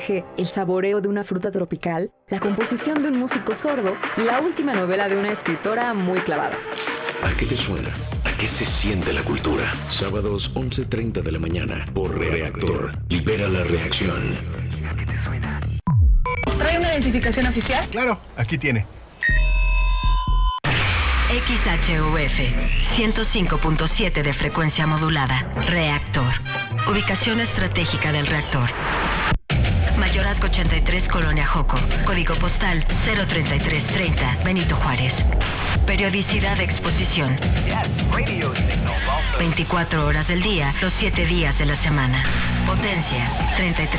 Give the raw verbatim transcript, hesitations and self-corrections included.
el saboreo de una fruta tropical, la composición de un músico sordo y la última novela de una escritora muy clavada. ¿A qué te suena? ¿A qué se siente la cultura? Sábados once treinta de la mañana por Reactor. Libera la reacción. ¿A qué te suena? ¿Trae una identificación oficial? Claro, aquí tiene. X H U F ciento cinco punto siete de frecuencia modulada. Reactor. Ubicación estratégica del reactor. Mayorazgo ochenta y tres, Colonia Joco. Código postal cero treinta y tres treinta, Benito Juárez. Periodicidad de exposición. veinticuatro horas del día, los siete días de la semana. Potencia treinta y tres.